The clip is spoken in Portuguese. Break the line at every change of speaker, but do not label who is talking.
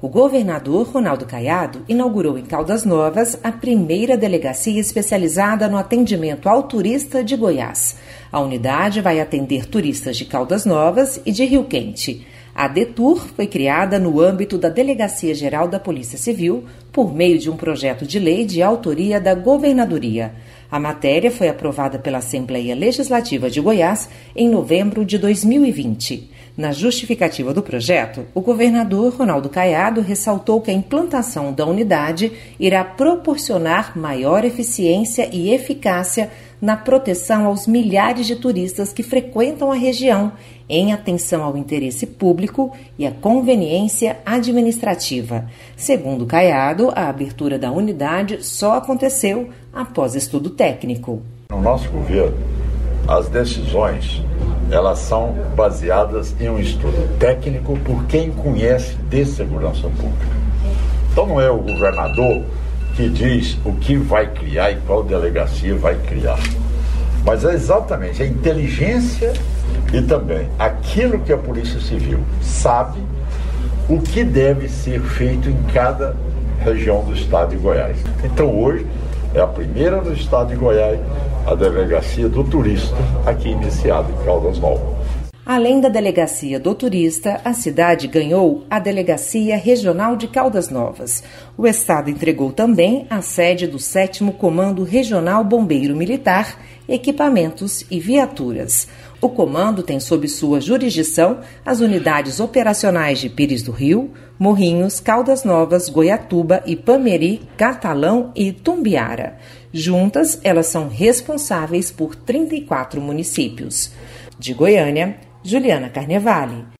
O governador Ronaldo Caiado inaugurou em Caldas Novas a primeira delegacia especializada no atendimento ao turista de Goiás. A unidade vai atender turistas de Caldas Novas e de Rio Quente. A DETUR foi criada no âmbito da Delegacia Geral da Polícia Civil por meio de um projeto de lei de autoria da Governadoria. A matéria foi aprovada pela Assembleia Legislativa de Goiás em novembro de 2020. Na justificativa do projeto, o governador Ronaldo Caiado ressaltou que a implantação da unidade irá proporcionar maior eficiência e eficácia na proteção aos milhares de turistas que frequentam a região, em atenção ao interesse público e à conveniência administrativa. Segundo Caiado, a abertura da unidade só aconteceu após estudo técnico.
No nosso governo, as decisões elas são baseadas em um estudo técnico por quem conhece de segurança pública. Então não é o governador que diz o que vai criar e qual delegacia vai criar, mas é exatamente a inteligência e também aquilo que a Polícia Civil sabe o que deve ser feito em cada região do estado de Goiás. Então hoje é a primeira no estado de Goiás, a delegacia do turista aqui iniciada em Caldas Novas.
Além da Delegacia do Turista, a cidade ganhou a Delegacia Regional de Caldas Novas. O estado entregou também a sede do 7º Comando Regional Bombeiro Militar, equipamentos e viaturas. O comando tem sob sua jurisdição as unidades operacionais de Pires do Rio, Morrinhos, Caldas Novas, Goiatuba, Ipameri, Catalão e Tumbiara. Juntas, elas são responsáveis por 34 municípios. De Goiânia, Juliana Carnevale.